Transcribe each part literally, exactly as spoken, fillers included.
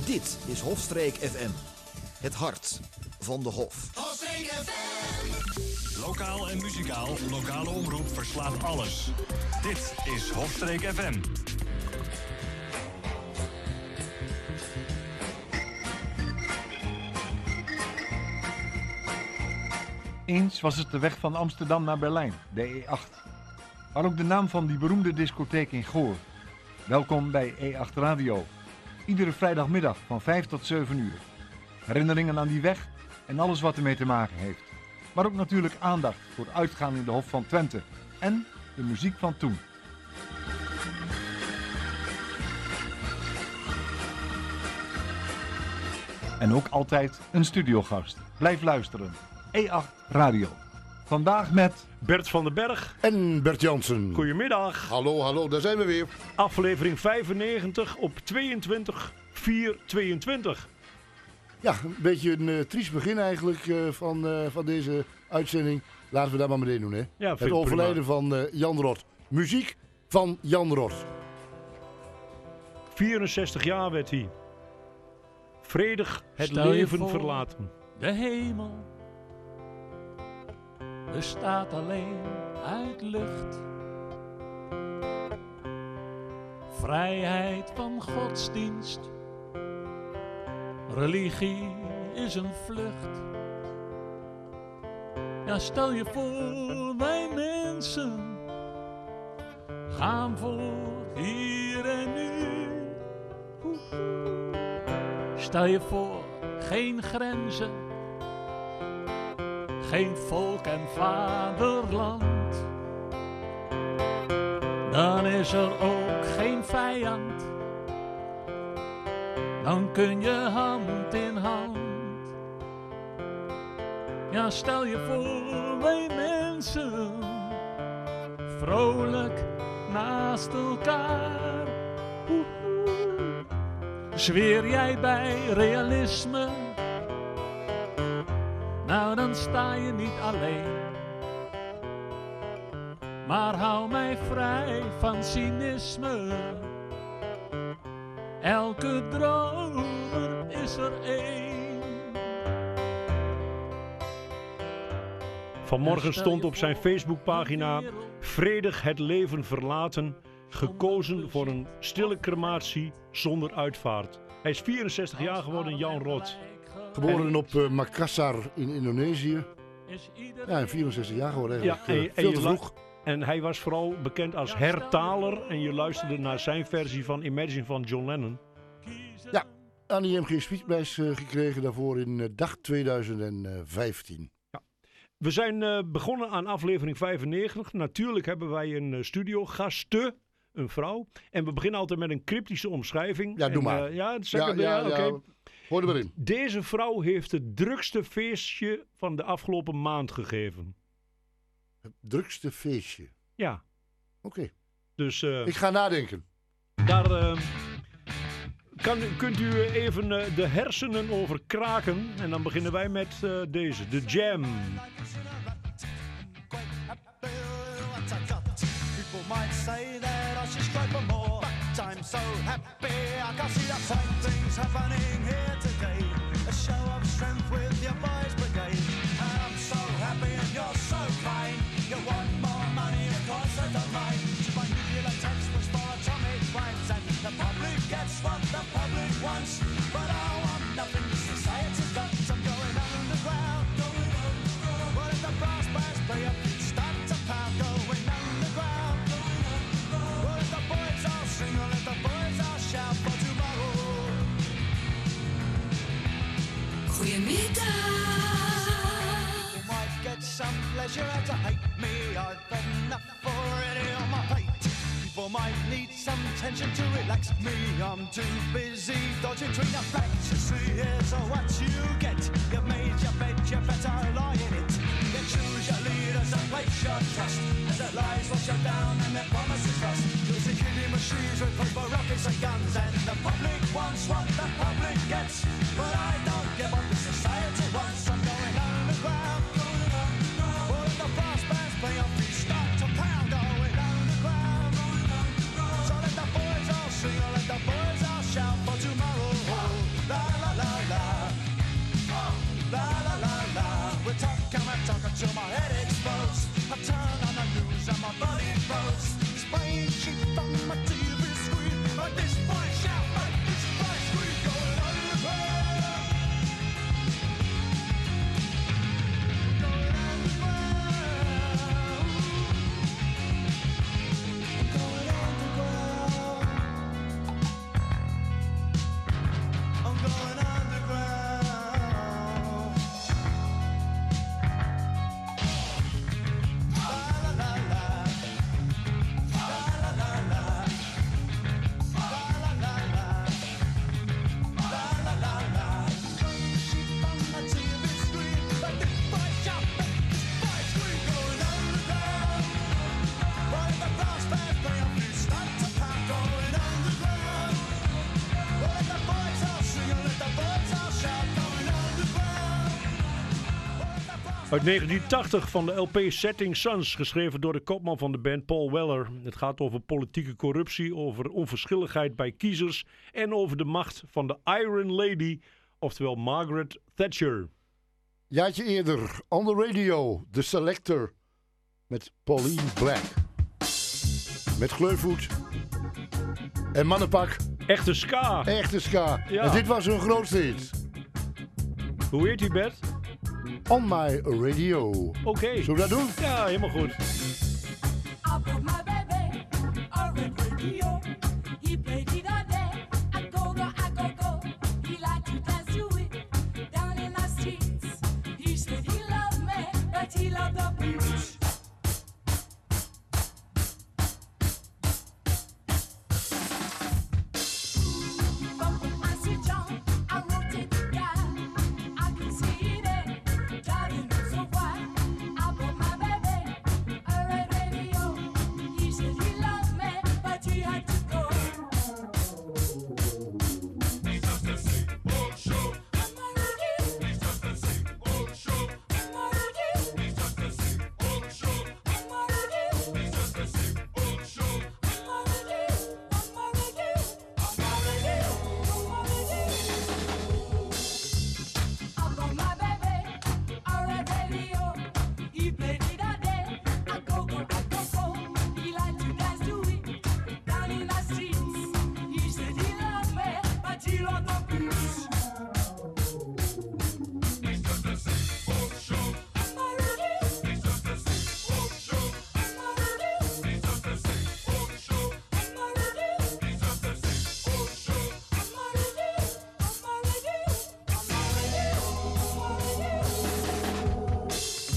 Dit is Hofstreek F M. Het hart van de Hof. Hofstreek F M. Lokaal en muzikaal, lokale omroep verslaat alles. Dit is Hofstreek F M. Eens was het de weg van Amsterdam naar Berlijn, de E acht. Maar ook de naam van die beroemde discotheek in Goor. Welkom bij E acht Radio. Iedere vrijdagmiddag van vijf tot zeven uur. Herinneringen aan die weg en alles wat ermee te maken heeft. Maar ook natuurlijk aandacht voor uitgaan in de Hof van Twente. En de muziek van toen. En ook altijd een studiogast. Blijf luisteren. E acht Radio. Vandaag met Bert van den Berg en Bert Jansen. Goedemiddag. Hallo, hallo, daar zijn we weer. Aflevering vijfennegentig op tweeëntwintig vier tweeëntwintig. Ja, een beetje een uh, triest begin eigenlijk uh, van, uh, van deze uitzending. Laten we dat maar meteen doen, hè. Ja, het overlijden prima. van uh, Jan Rot. Muziek van Jan Rot. vierenzestig jaar werd hij. Vredig het Stel leven voor, verlaten. De hemel bestaat alleen uit lucht. Vrijheid van godsdienst. Religie is een vlucht. Ja, stel je voor, wij mensen gaan voor hier en nu. Stel je voor, geen grenzen, geen volk en vaderland. Dan is er ook geen vijand. Dan kun je hand in hand. Ja, stel je voor, wij mensen vrolijk naast elkaar. Woehoe. Zweer jij bij realisme? Nou, dan sta je niet alleen. Maar hou mij vrij van cynisme. Elke dromer is er één. Vanmorgen stond op zijn Facebookpagina vredig het leven verlaten, gekozen voor een stille crematie zonder uitvaart. Hij is vierenzestig jaar geworden, Jan Rot. Geboren op uh, Makassar in Indonesië. Ja, en vierenzestig jaar geworden eigenlijk. Ja, en, uh, veel te vroeg. En hij was vooral bekend als hertaler en je luisterde naar zijn versie van Imagine van John Lennon. Ja, aan de I M G Speechprijs uh, gekregen daarvoor in uh, dag tweeduizend vijftien. Ja. We zijn uh, begonnen aan aflevering vijfennegentig. Natuurlijk hebben wij een uh, studiogaste, een vrouw. En we beginnen altijd met een cryptische omschrijving. Ja, doe en, maar. Uh, ja, zeg ja, het, ja, ja, ja, okay. Hoor er maar in. Deze vrouw heeft het drukste feestje van de afgelopen maand gegeven. Het drukste feestje? Ja. Oké. Okay. Dus, uh, ik ga nadenken. Daar uh, kan, kunt u even uh, de hersenen over kraken. En dan beginnen wij met uh, deze, de Jam. People might say that I should strive for more, but I'm so happy I can see the fine things happening here today. A show of strength with your boys brigade. I'm so happy and you're so kind. You want more money, of course I don't mind. My nuclear text was for atomic crimes, and the public gets what the public wants. But I want nothing society's got. I'm going underground, going underground. What if the brass bands play up and start to pound? Going underground, going underground. What if the boys all sing, or if the boys all shout for tomorrow? Goedemiddag. You might get some pleasure out to hate me. I've enough already on my plate. People might need some tension to relax me. I'm too busy dodging between the facts. You see, here's what you get. You've made your bed, you better lie in it. You choose your leaders and place your trust. As the lies wash you down and their promises rust. You're the killing machines with paper rockets and guns. And the public wants what the public gets. But I don't give up the society wants. I'm going underground. All the brass bands play up, we start to pound. Going underground. So let the boys all sing, or let the boys all shout for tomorrow. Uit negentien tachtig van de L P Setting Suns, geschreven door de kopman van de band Paul Weller. Het gaat over politieke corruptie, over onverschilligheid bij kiezers en over de macht van de Iron Lady, oftewel Margaret Thatcher. Jaartje eerder, on the radio, The Selector met Pauline Black. Met Gleufvoet en Mannenpak. Echte ska. Echte ska. Ja. En dit was hun grootste hit. Hoe heet die, Bert? On My Radio. Oké. Okay. Zullen we dat doen? Ja, helemaal goed. I put my baby on red radio. He played it all day. I go go, I go go. He liked to dance to it down in the streets. He said he loved me, but he loved the blues. But when I see John, I wrote it down. I can see it there, driving me so wild. I put my baby on red radio. He said he loved me, but he had to go. He's just a same old show. On my radio. He's just a same old show. On my radio. He's just a same old show. On my radio. He's just a same old show. On my radio. On my radio. On my radio. On my radio. I got my baby on red radio. He played it all day. I go go, I go go. He liked to dance to it down in the streets. He said he loved me, but he loved the blues. He's just the same old show. On my radio. He's just the same old show. On my radio. He's just the same old show. On my radio. He's just the same old show. On my radio. On my radio. On my radio. On my radio.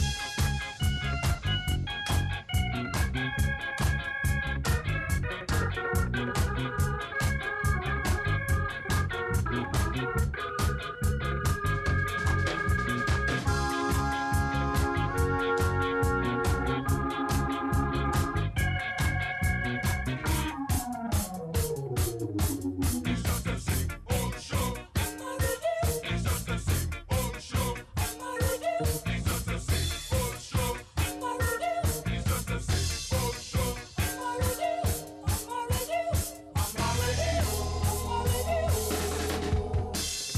He's just the same old show. On my radio. He's just the same old show. On my radio. He's just the same old show. On my radio. He's just the same old show. On my radio. On my radio. On my radio. On my radio.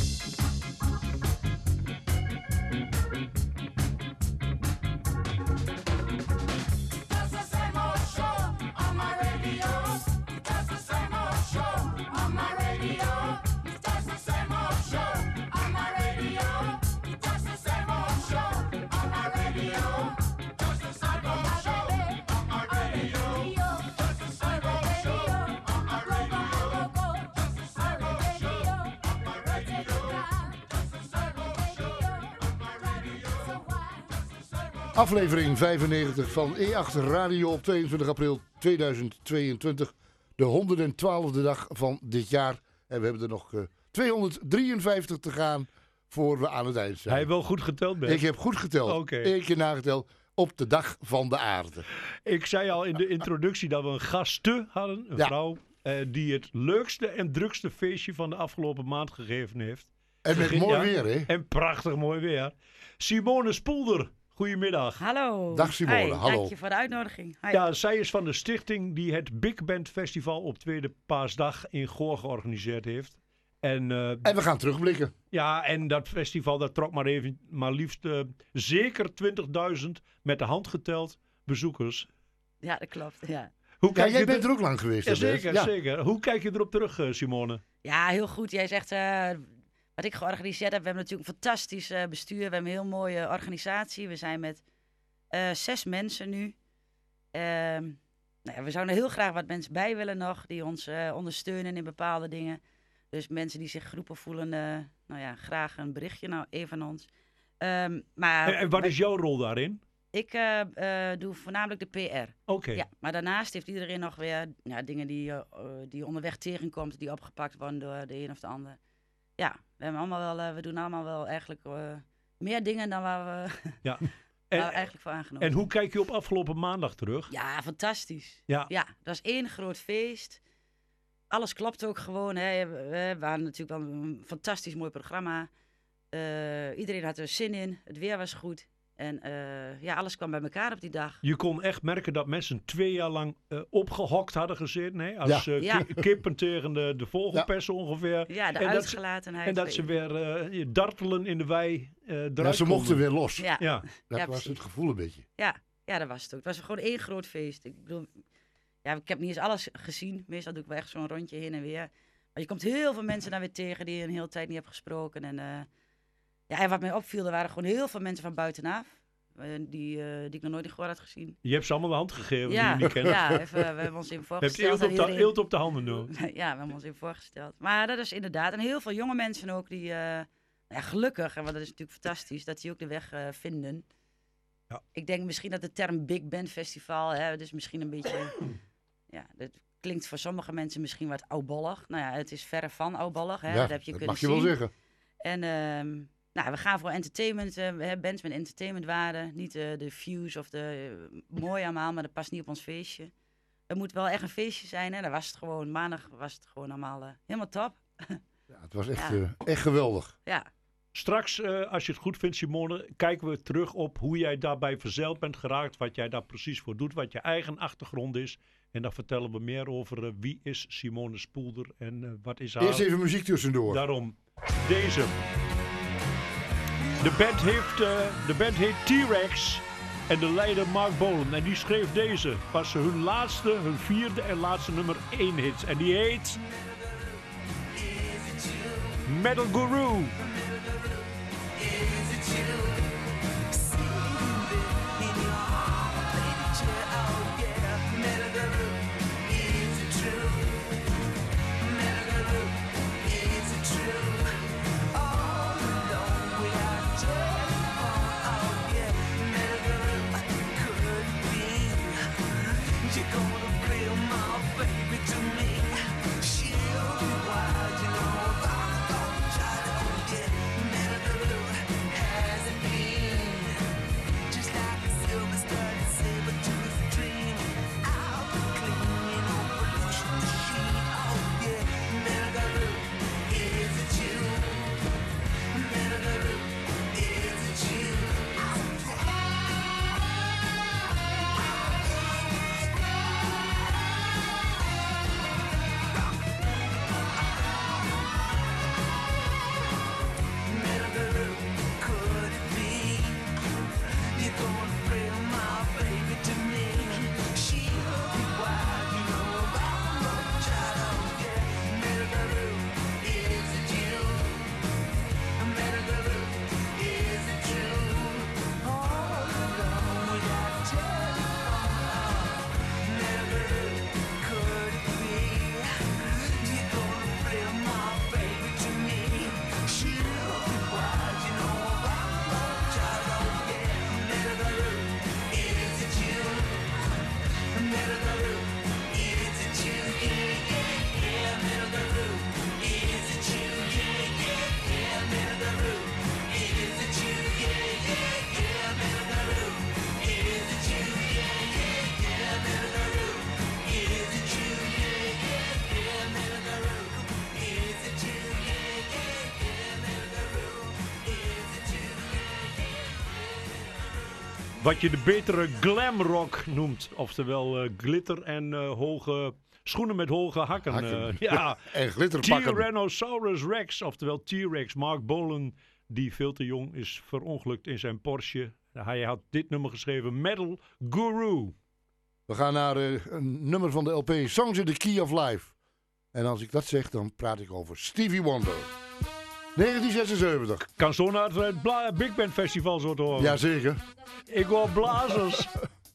That's the same old show on my radio. That's the same old show on my radio. That's the same old show on my radio. That's the same old show on my radio. That's the same old show on my radio. That's the same old show on my radio. That's the same old show on my radio. That's the same old show on my radio. That's the same old. Aflevering vijfennegentig van E acht Radio op tweeëntwintig april tweeduizend tweeëntwintig. De honderdtwaalfde dag van dit jaar. En we hebben er nog eh, tweehonderddrieënvijftig te gaan voor we aan het eind zijn. Hij wel goed geteld, Bert. Ik heb goed geteld. Oké. Eén keer nageteld op de dag van de aarde. Ik zei al in de introductie dat we een gaste hadden, een Ja. vrouw, eh, die het leukste en drukste feestje van de afgelopen maand gegeven heeft. En met Begin- mooi ja, weer, hè? En prachtig mooi weer. Simone Spoelder, goedemiddag. Hallo. Dag Simone, Hi, hallo. Dank je voor de uitnodiging. Hi. Ja, zij is van de stichting die het Big Band Festival op Tweede Paasdag in Goor georganiseerd heeft. En, eh, En we gaan terugblikken. ja, en dat festival dat trok maar even, maar liefst eh, zeker twintigduizend met de hand geteld bezoekers. Ja, dat klopt. Ja. Hoe Ja, kijk jij je bent er- er ook lang geweest, Ja, hè, Bert? zeker, Ja. zeker. Hoe kijk je erop terug, eh, Simone? ja, heel goed. Jij zegt eh, wat ik georganiseerd heb. We hebben natuurlijk een fantastisch eh, bestuur. We hebben een heel mooie organisatie. We zijn met eh, zes mensen nu. Ehm, nou ja, we zouden heel graag wat mensen bij willen nog. Die ons eh, ondersteunen in bepaalde dingen. Dus mensen die zich geroepen voelen. eh, nou ja, graag een berichtje. Nou, een van ons. Ehm, maar En, en wat is jouw rol daarin? Ik eh, eh, doe voornamelijk de P R. Oké. Ja, maar daarnaast heeft iedereen nog weer ja, dingen die, eh, eh, die onderweg tegenkomt, die opgepakt worden door de een of de ander. Ja, we, hebben allemaal wel, eh, we doen allemaal wel eigenlijk eh, meer dingen dan waar we, Ja. waar En, we eigenlijk voor aangenomen en hoe kijk je op afgelopen maandag terug? Ja, fantastisch. Ja. Ja, dat is één groot feest. Alles klopt ook gewoon. Hè. We waren natuurlijk wel een fantastisch mooi programma. Uh, iedereen had er zin in. Het weer was goed. En uh, ja, alles kwam bij elkaar op die dag. Je kon echt merken dat mensen twee jaar lang uh, opgehokt hadden gezeten. Hè? Als ja. Uh, ja. ki- kippen tegen de, de vogelpersen ja. ongeveer. Ja, de en uitgelatenheid. Dat ze, en dat ze weer uh, dartelen in de wei uh, eruit ja, ze mochten konden. weer los. Ja. Ja. Dat ja, was precies. het gevoel een beetje. Ja. ja, dat was het ook. Het was gewoon één groot feest. Ik bedoel, ja, ik heb niet eens alles gezien. Meestal doe ik wel echt zo'n rondje heen en weer. Maar je komt heel veel mensen daar weer tegen die je een hele tijd niet hebt gesproken. En, uh, ja, en wat mij opviel, er waren gewoon heel veel mensen van buitenaf. Uh, die, uh, die ik nog nooit in Goor had gezien. Je hebt ze allemaal de hand gegeven ja, die je niet kent. Ja, even, we hebben ons even voorgesteld. Je hebt eelt op, de, eelt op de handen nu. Ja, we hebben ons even voorgesteld. Maar dat is inderdaad. En heel veel jonge mensen ook die, uh, ja, gelukkig, en dat is natuurlijk fantastisch, dat die ook de weg uh, vinden. Ja. Ik denk misschien dat de term Big Band Festival, hè, dus misschien een beetje, ja, dat klinkt voor sommige mensen misschien wat oudbollig. Nou ja, het is verre van oudbollig, hè, ja, dat heb je dat kunnen mag je zien. wel zeggen. En uh, nou, we gaan voor entertainment, uh, bands met entertainmentwaarde. Niet uh, de views of de uh, mooi allemaal, maar dat past niet op ons feestje. Het moet wel echt een feestje zijn, hè. Daar was het gewoon, maandag was het gewoon allemaal uh, helemaal top. Ja, het was echt, ja. uh, echt geweldig. Ja. Straks, uh, als je het goed vindt, Simone, kijken we terug op hoe jij daarbij verzeild bent geraakt. Wat jij daar precies voor doet, wat je eigen achtergrond is. En dan vertellen we meer over uh, wie is Simone Spoelder en uh, wat is haar... Eerst even muziek tussendoor. Daarom deze. De band, heeft, uh, de band heet T-Rex en de leider Mark Bolan. En die schreef deze. Was hun laatste, hun vierde en laatste nummer één hit. En die heet... Metal Guru. Wat je de betere glamrock noemt. Oftewel uh, glitter en uh, hoge schoenen met hoge hakken. hakken. Uh, ja. En glitterpakken. Tyrannosaurus Rex, oftewel T-Rex. Mark Bolan, die veel te jong is verongelukt in zijn Porsche. Hij had dit nummer geschreven, Metal Guru. We gaan naar uh, een nummer van de L P, Songs in the Key of Life. En als ik dat zeg, dan praat ik over Stevie Wonder. negentien zesenzeventig. Kan zo naar het Bla- Big Band Festival zo te horen. Jazeker. Ik hoor blazers.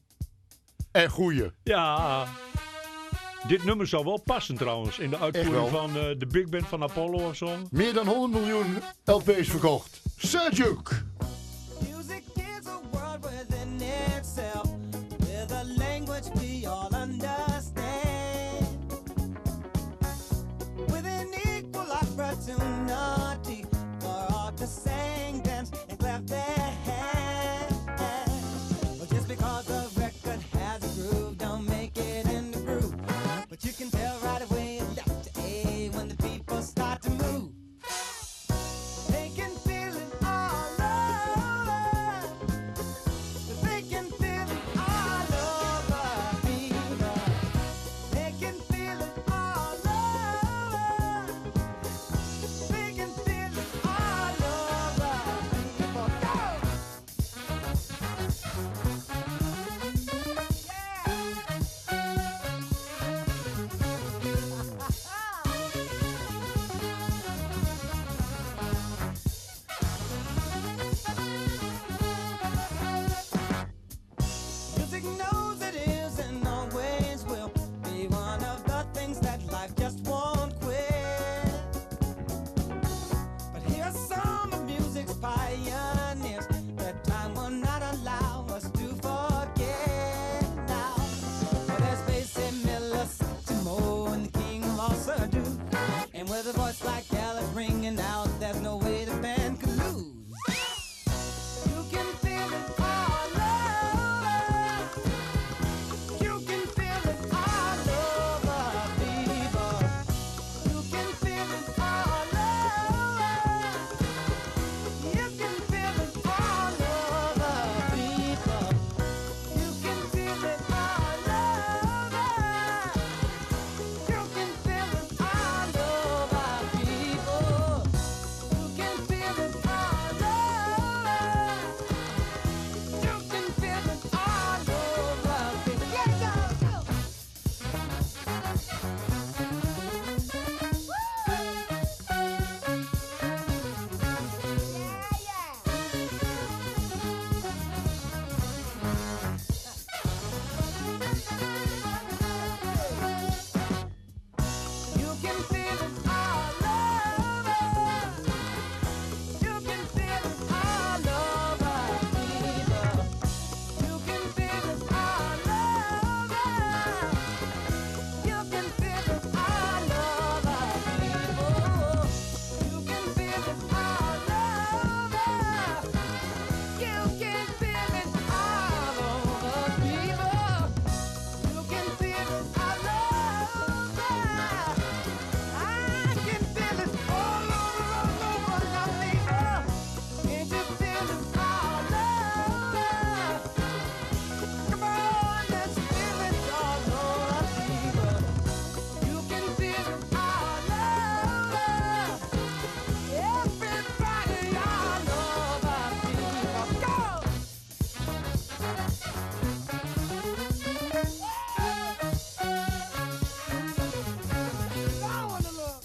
En goeie. Ja. Dit nummer zou wel passen trouwens in de uitvoering van uh, de Big Band van Apollo of zo. Meer dan honderd miljoen L P's verkocht. Sir Duke. Music is a world within itself, with a language we all understand, with an equal opportunity for all to sing, dance, and clap their hands. But just because the record has a groove, don't make it in the groove. But you can tell right away left to A when the people start to move. They can feel it all over. just like Alice ringing out. There's no way the band could lose. You can feel it all over. You can feel it all over, people. You can feel it all over. You can feel it all over, people. You can feel it all over. You can feel it all over, people. You can feel it all over. You can feel it all over, people. Yeah, go, go. You can feel it all over. You can feel it all over, people. You can feel it all over. You can feel it all over, people. You can feel it all over. You can feel it all over, people. You can feel it all over. I can feel it all over, all over, my people. Can't you feel it all over? Come on, let's feel it all over, people. You can feel it all over. Everybody all over, people. Go! I wanna look.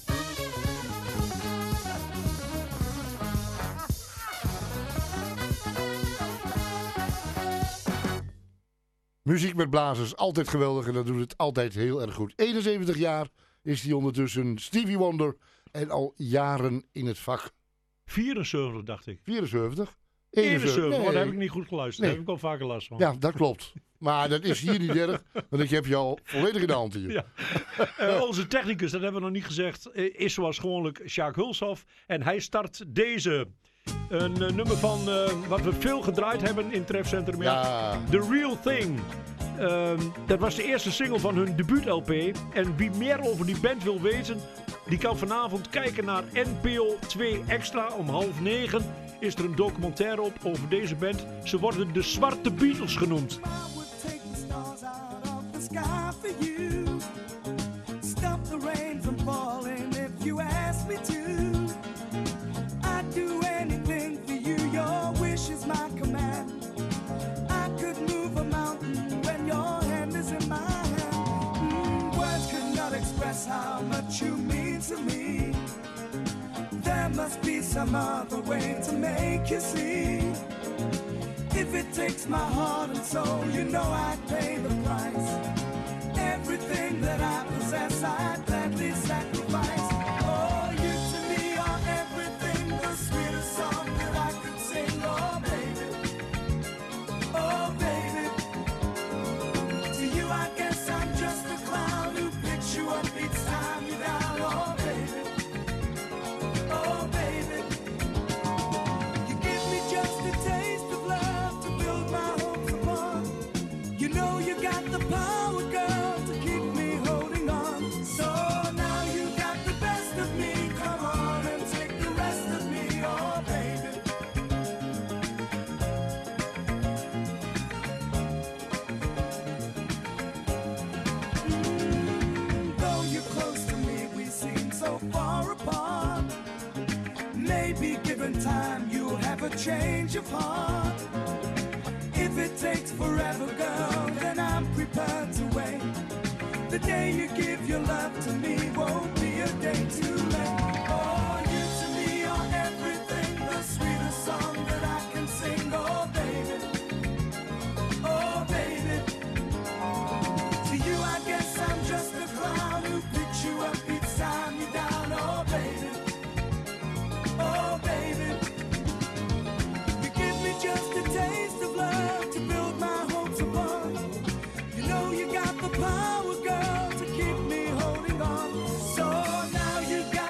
Muziek met blazers, altijd geweldig en dat doet het altijd heel erg goed. eenenzeventig jaar is hij ondertussen, Stevie Wonder en al jaren in het vak. vierenzeventig dacht ik. vierenzeventig? eenenzeventig, Nee. oh, daar heb ik niet goed geluisterd. Nee. Daar heb ik al vaker last van. Ja, dat klopt. Maar dat is hier niet erg, want ik heb je al volledig in de hand hier. Ja. Eh, onze technicus, dat hebben we nog niet gezegd, eh, is zoals gewoonlijk Sjaak Hulshoff. En hij start deze. Een eh, nummer van eh, wat we veel gedraaid hebben in Trefcentrum. Ja. The Real Thing. Ehm, dat was de eerste single van hun debuut-L P. En wie meer over die band wil weten, die kan vanavond kijken naar N P O twee Extra om half negen. Is er een documentaire op over deze band. Ze worden de Zwarte Beatles genoemd. I would take the stars out of the sky for you. Stop the rain from falling if you ask me to. I'd do anything for you, your wish is my command. I could move a mountain when your hand is in my hand. Mm, words could not express how much you mean to me. There must be some other way to make you see. If it takes my heart and soul, you know I'd pay the price. Everything that I possess, I'd gladly sacrifice. Oh, you to me are everything, the sweetest song that I could sing. Oh, baby, oh, baby. To you, I guess I'm just a clown who picks you up each time you're down. Oh, baby, oh, baby. You give me just a taste of love to build my hopes upon. You know you got the power, girl, to keep me holding on. So now you got the best of me. Come on and take the rest of me, oh baby. Mm, though you're close to me, we seem so far apart. Maybe given time, you'll have a change of heart. If it takes forever, girl, then I'm prepared to wait. The day you give your love to me won't be a day too late. Oh, you to me are everything, the sweetest song that I can sing. Oh, baby, oh, baby. To you, I guess I'm just a clown who picks you up each time you're down. Oh, baby, oh, baby. You give me just a taste of love to build my hopes upon. You know you got the power, girl, to keep me holding on. So now you got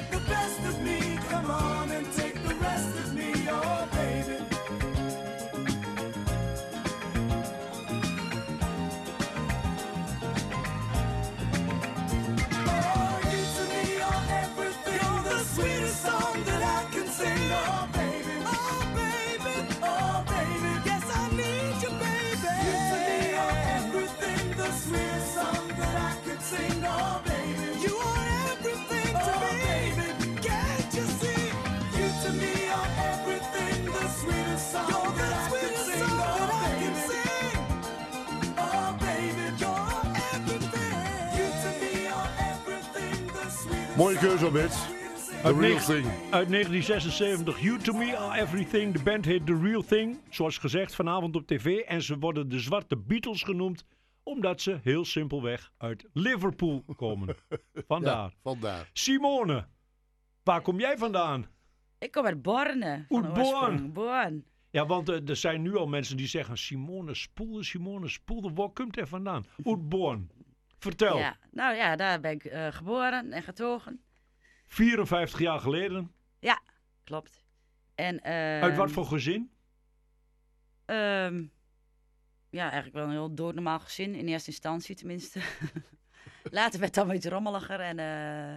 Mooie keuze, Bert. The Uit, Real negen- Thing. uit negentien zesenzeventig, You To Me Are Everything. De band heet The Real Thing. Zoals gezegd, vanavond op tv. En ze worden de Zwarte Beatles genoemd, omdat ze heel simpelweg uit Liverpool komen. Vandaar. Ja, vandaar. Simone, waar kom jij vandaan? Ik kom uit Borne. van Uit Born. oorsprong. Born. Ja, want uh, er zijn nu al mensen die zeggen, Simone Spoelde, Simone Spoelde, waar komt er vandaan? Uit Born. Vertel. Ja, nou ja, daar ben ik uh, geboren en getogen. vierenvijftig jaar geleden. Ja, klopt. En, uh, Uit wat voor gezin? Um, ja, eigenlijk wel een heel doodnormaal gezin. In eerste instantie tenminste. Later werd het dan iets rommeliger. En uh,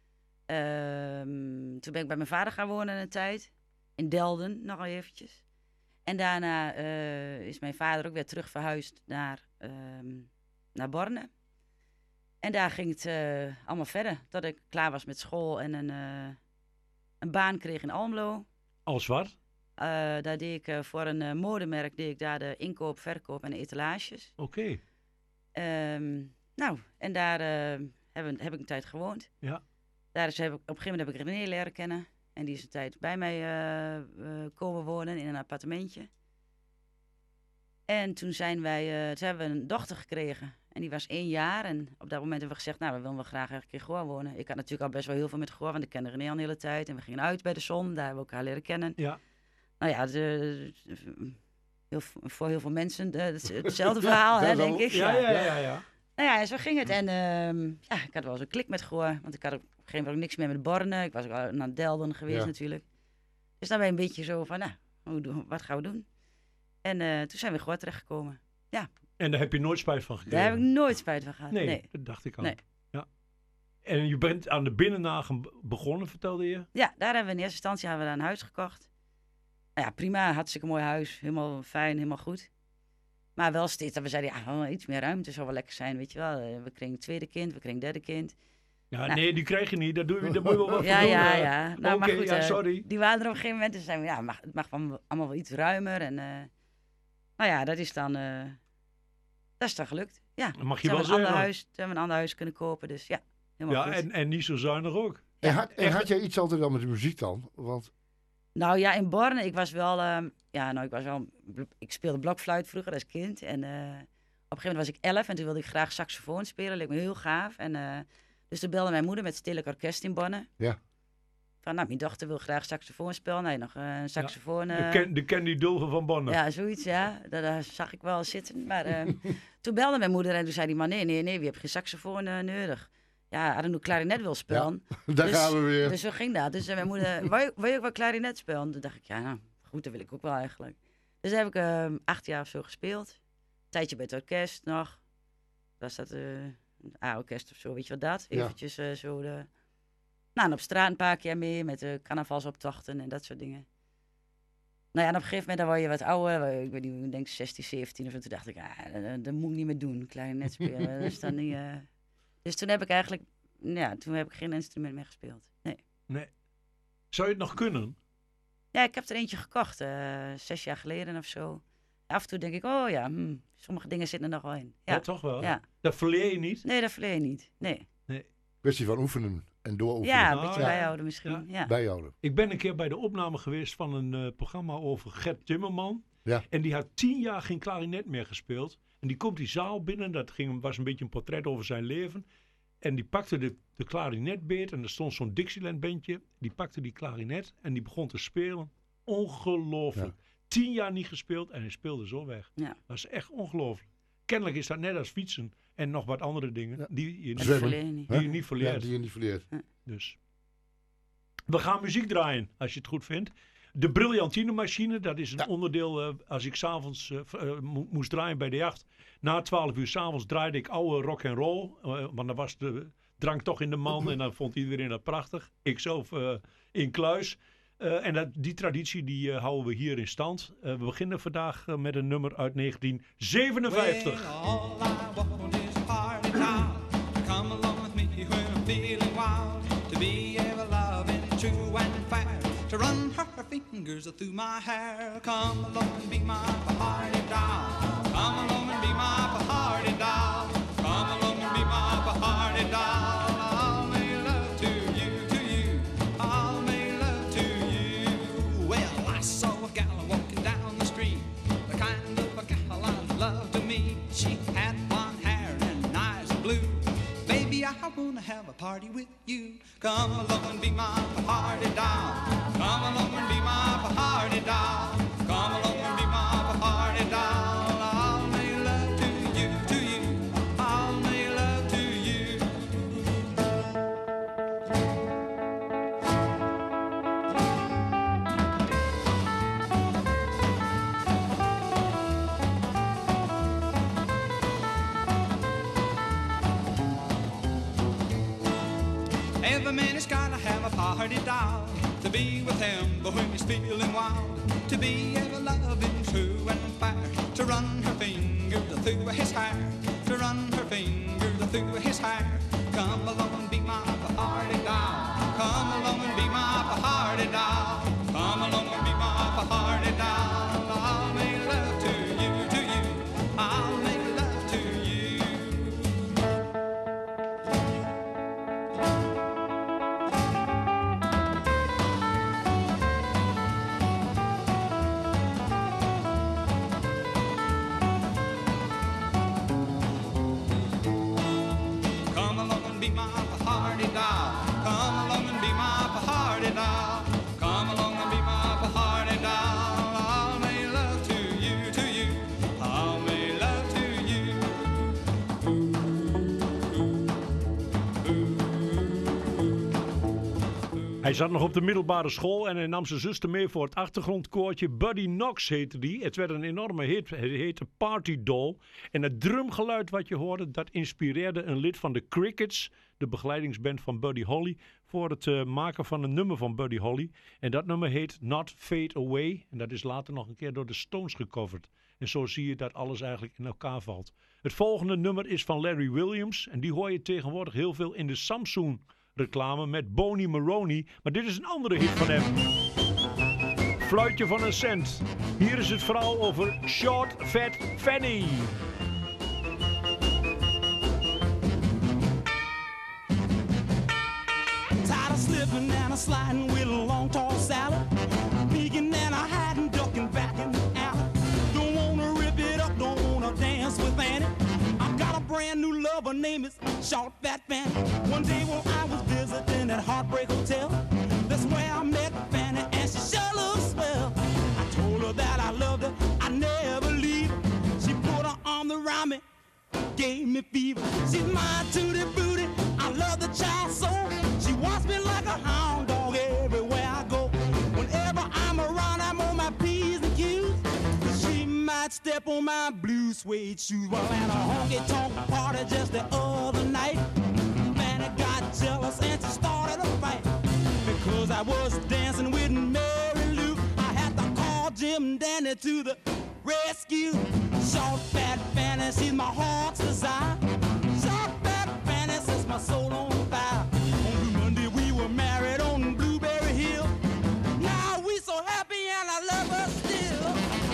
um, toen ben ik bij mijn vader gaan wonen een tijd. In Delden, nog eventjes. En daarna uh, is mijn vader ook weer terug verhuisd naar, um, naar Borne. En daar ging het uh, allemaal verder. Tot ik klaar was met school en een, uh, een baan kreeg in Almelo. Als wat? Uh, daar deed ik uh, voor een uh, modemerk deed ik daar de inkoop, verkoop en de etalages. Oké. Okay. Um, nou, en daar uh, heb, heb ik een tijd gewoond. Ja. Daar is, heb ik, op een gegeven moment heb ik René leren kennen. En die is een tijd bij mij uh, uh, komen wonen in een appartementje. En toen zijn wij, uh, toen hebben we een dochter gekregen. En die was één jaar. En op dat moment hebben we gezegd, nou, we willen wel graag een keer Goor wonen. Ik had natuurlijk al best wel heel veel met Goor, want ik kende René al een hele tijd. En we gingen uit bij de zon, daar hebben we elkaar leren kennen. Ja. Nou ja, de, de, heel, voor heel veel mensen de, de, hetzelfde verhaal, hè, denk ik. Ja, ja, ja, ja, ja. Nou ja, en zo ging het. En uh, ja, ik had wel eens een klik met Goor, want ik had op een gegeven moment ook niks meer met Borne. Ik was ook al naar Delden geweest ja. natuurlijk. Dus dan ben je een beetje zo van, nou, hoe doen, wat gaan we doen? En uh, toen zijn we in Goor terechtgekomen. Ja. En daar heb je nooit spijt van gekregen? Daar heb ik nooit spijt van gehad. Nee, nee. dat dacht ik al. Nee. Ja. En je bent aan de binnennagen begonnen, vertelde je? Ja, daar hebben we in eerste instantie hebben we daar een huis gekocht. Nou ja, prima, hartstikke mooi huis. Helemaal fijn, helemaal goed. Maar wel steeds dat we zeiden, ja, iets meer ruimte zou wel lekker zijn, weet je wel. We kregen een tweede kind, we kregen een derde kind. Ja, nou, nee, die krijg je niet. Dat, doe je, dat moet je wel wat ja, voor doen. Ja, ja, ja. Nou, Oké, okay, ja, sorry. Die waren er op een gegeven moment. Dus zeiden we, ja, mag, het mag allemaal wel iets ruimer. En, uh, nou ja, dat is dan, uh, dat is dan gelukt. Ja, dat mag je wel wel zeggen. zeggen. Huis, hebben we een ander huis kunnen kopen, dus ja, helemaal ja, goed. En, en niet zo zuinig ook. Ja, en had, en had jij iets altijd al met de muziek dan? Want... Nou ja, in Borne, ik was wel, uh, ja, nou, ik was wel, ik speelde blokfluit vroeger als kind. En uh, op een gegeven moment was ik elf en toen wilde ik graag saxofoon spelen. Leek me heel gaaf. En, uh, dus toen belde mijn moeder met Stedelijk Orkest in Borne. Ja. Van, nou, mijn dochter wil graag saxofoon spelen. Nee, nog uh, een saxofoon. Uh, ja, de, ken, de Candy Dulver van Borne. Ja, zoiets, ja. Dat, dat zag ik wel zitten. Maar uh, toen belde mijn moeder en toen zei die man, nee, nee, nee, we hebben geen saxofoon uh, nodig. Ja, hadden nu klarinet wil spelen. Ja, daar dus, gaan we weer. Dus zo ging dat. Dus uh, mijn moeder, wil je, wil je ook wel klarinet spelen? Toen dacht ik, ja, nou, goed, dat wil ik ook wel eigenlijk. Dus daar heb ik uh, acht jaar of zo gespeeld. Een tijdje bij het orkest nog. Was dat uh, een A-orkest of zo, weet je wat dat? Eventjes uh, zo de... Nou, en op straat een paar keer mee met de carnavalsoptochten en dat soort dingen. Nou ja, en op een gegeven moment dan word je wat ouder. Ik weet niet, ik denk zestien, zeventien of zo. Toen dacht ik, ah, dat, dat moet ik niet meer doen, klarinet spelen. Dat is dan niet... Uh... Dus toen heb ik eigenlijk... Ja, toen heb ik geen instrument meer gespeeld. Nee. Nee. Zou je het nog kunnen? Ja, ik heb er eentje gekocht. Uh, zes jaar geleden of zo. Af en toe denk ik, oh ja, hm, sommige dingen zitten er nog wel in. Ja, ja toch wel? Ja. Dat verleer je niet? Nee, dat verleer je niet. Nee. nee. Kwestie van oefenen en dooroefenen. Ja, een beetje ah, bijhouden misschien. Ja. Ja. Bijhouden. Ik ben een keer bij de opname geweest van een uh, programma over Gert Timmerman. Ja. En die had tien jaar geen klarinet meer gespeeld. En die komt die zaal binnen. Dat ging, was een beetje een portret over zijn leven. En die pakte de, de klarinetbeet. En er stond zo'n Dixieland bandje. Die pakte die klarinet en die begon te spelen. Ongelooflijk. Ja. Tien jaar niet gespeeld en hij speelde zo weg. Ja. Dat is echt ongelooflijk. Kennelijk is dat net als fietsen en nog wat andere dingen. Ja. Die je niet, Zwemmen. die je niet verleert. Ja, die je niet verleert. Ja. Dus. We gaan muziek draaien, als je het goed vindt. De Brilliantine Machine, dat is een ja. onderdeel, uh, als ik s'avonds uh, uh, mo- moest draaien bij de acht. Na twaalf uur s'avonds draaide ik oude rock and roll. Uh, want dan was de drank toch in de man en dan vond iedereen dat prachtig. Ik zelf uh, in kluis. Uh, en dat, die traditie die uh, houden we hier in stand. Uh, we beginnen vandaag uh, met een nummer uit negentien zevenenvijftig. Well, all I want is a party time. Come along with me when I'm feeling wild. To be ever loving, true and fair. To run her fingers through my hair. Come along and be my party doll. Come along and be my party doll. Come along and be my party doll. I'll make love to party with you. Come along and be my party doll. Come along and be my party doll. Come along and be my party doll. I'll make love to you, to you. I'll make love to you. Every man has gotta have a party doll to be with him, but when he's feeling wild, to be ever loving, true and fair, to run her fingers through his hair, to run her fingers through his hair. Come along and be my party doll. Come along and be my party doll. Come along and be my party doll. I'll make love to you, to you. I'll make love to you. Come along and be my party doll. Come along and be my party doll. Come along and be my party doll. I'll make love to you, to you. I'll make love to you. Hij zat nog op de middelbare school en hij nam zijn zuster mee voor het achtergrondkoortje. Buddy Knox heette die. Het werd een enorme hit. Het heette Party Doll. En het drumgeluid wat je hoorde, dat inspireerde een lid van de Crickets, de begeleidingsband van Buddy Holly, voor het uh, maken van een nummer van Buddy Holly. En dat nummer heet Not Fade Away. En dat is later nog een keer door de Stones gecoverd. En zo zie je dat alles eigenlijk in elkaar valt. Het volgende nummer is van Larry Williams. En die hoor je tegenwoordig heel veel in de Samsung reclame met Boney Maroney. Maar dit is een andere hit van hem. Fluitje van een cent. Hier is het verhaal over Short Fat Fanny. Tired of slipping and a sliding with a long tall salad. Peeking and a hiding, ducking back in the alley. Don't wanna rip it up, don't wanna dance with Annie. I've got a brand new lover, name is Short Fat Fanny. One day when I was visiting at Heartbreak Hotel, that's where I met Fanny and she sure looks swell. I told her that I loved her, I never leave her. She put her arm around me, gave me fever. She's my tutti booty, I love the child so. She wants me like a hound dog everywhere I go. Whenever I'm around, I'm on my P's and Q's. She might step on my blue suede shoes. Well, at a honky-tonk party just the other night, Fanny got jealous and she started a fight. Because I was dancing with Mary Lou, I had to call Jim Dandy to the rescue. Short Fat Fanny, she's my heart's desire. Short Fat Fanny sets my soul on fire. On Blue Monday we were married on Blueberry Hill. Now we so happy and I love her still.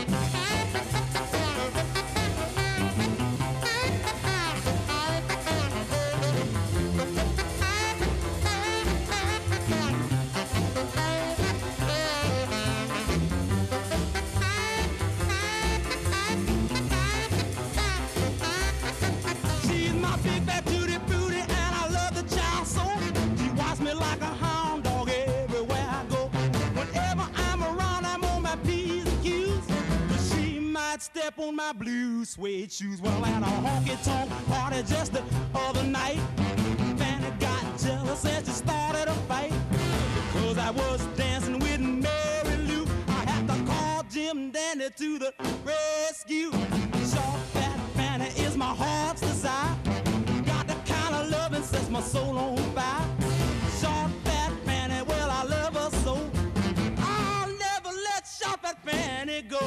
She's my big fat tutti booty and I love the child so. She walks me like a hound dog everywhere I go. Whenever I'm around, I'm on my P's and Q's. But she might step on my blue suede shoes. Well, at a honky-tonk party just the other night, Fanny got jealous and she started a fight. Because I was dancing with Mary Lou, I had to call Jim Dandy to the rescue. Short Fat Fanny is my heart's desire. Got the kind of loving sets my soul on fire. Short Fat Fanny, well I love her so. I'll never let Short Fat Fanny go.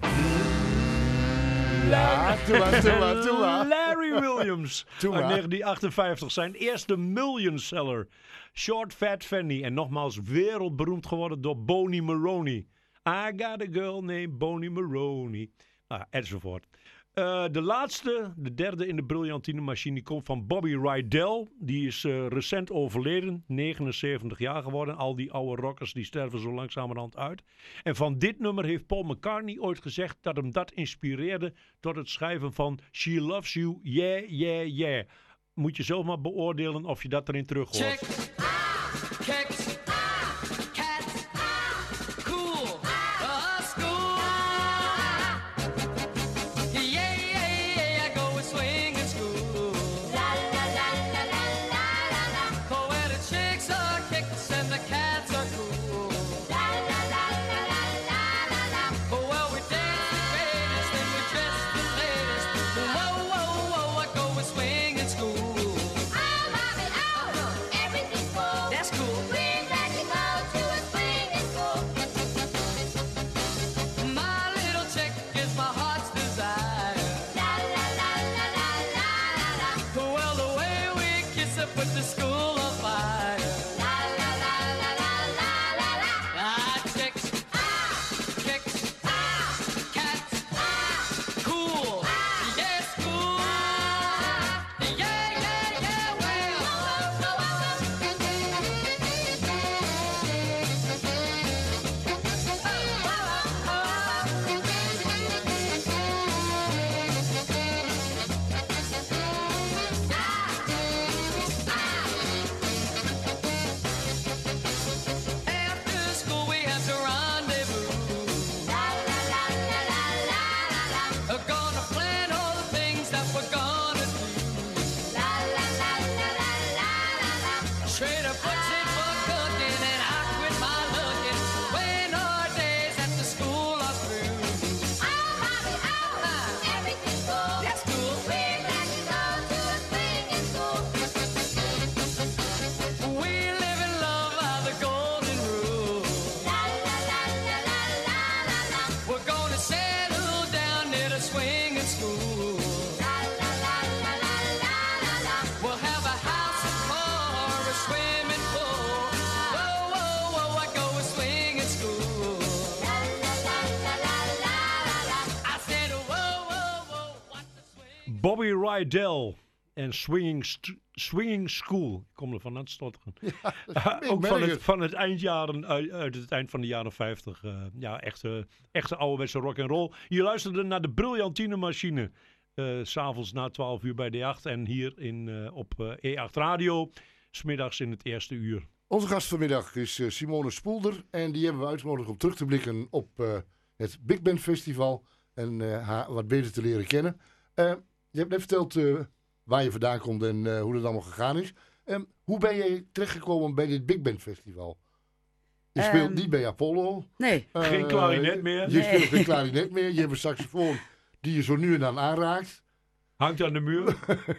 Ja, doe maar, doe maar, doe maar. Larry Williams Doe uit maar. negentien achtenvijftig. Zijn eerste million seller. Short Fat Fanny. En nogmaals wereldberoemd geworden door Boney Maroney. I got a girl named Boney Maroney. Nou, enzovoort. Uh, de laatste, de derde in de Brilliantine machine, die komt van Bobby Rydell. Die is uh, recent overleden, negenenzeventig jaar geworden. Al die oude rockers die sterven zo langzamerhand uit. En van dit nummer heeft Paul McCartney ooit gezegd dat hem dat inspireerde tot het schrijven van She Loves You, Yeah, Yeah, Yeah. moet je zelf maar beoordelen of je dat erin terug hoort. Chick, kicks, cat, cool, uh, school. Yeah, yeah, yeah, I go with swing in school. La la la la la la la la. For where the chicks are kicks and the cats are cool. La la la la la la la la. Oh well, we dance the greatest and we dress the latest. Whoa whoa whoa, I go with swing in school. That's cool. We're glad to go to a swinging school. My little chick is my heart's desire. La la la la la la la la. Well, the way we kiss it put the school on fire. La la la la la la la la. Ah, chicks, ah, kicks, ah, cats, ah, cool, yes, cool, yeah, yeah, yeah, well. After school we have to rendezvous. La la la la la la la la. We're gonna plan all the things that we're gonna do. La la la la la la la la. Trader puts in for cooking and I quit my looking when our days at the school are through. Oh, mommy, oh, everything's cool. That's cool. We're glad to go to a swinging school. We live in love by the golden rule. La la la la la la la la. We're gonna settle down near the swinging school. La la la la la la la la. We'll have a house and car, a swimming pool. Whoa whoa whoa, I go with swinging school. La la la la la la la la. I said whoa whoa whoa, what the swing. Bobby Rydell en Swinging, St- Swinging School. Ik kom er van aan het stotteren. ik Ook merk van het, het. van het eindjaren, uit, uit het eind van de jaren vijftig. Uh, ja, echte, echte ouderwetse rock and roll. Je luisterde naar de Brilliantine Machine. Uh, S'avonds na twaalf uur bij D acht. En hier in, uh, op uh, E acht Radio. 's Middags in het eerste uur. Onze gast vanmiddag is eh, Simone Spoelder. En die hebben we uitgenodigd om terug te blikken op eh, het Big Band Festival. En eh, haar wat beter te leren kennen. Eh, je hebt net verteld eh, waar je vandaan komt en eh, hoe dat allemaal gegaan is. Ehm, hoe ben je terechtgekomen bij dit Big Band Festival? Je speelt Ehm, niet bij Apollo. Nee. Eh, Geen klarinet meer. Je Nee. speelt geen klarinet meer. Je hebt een saxofoon die je zo nu en dan aanraakt. Hangt aan de muur.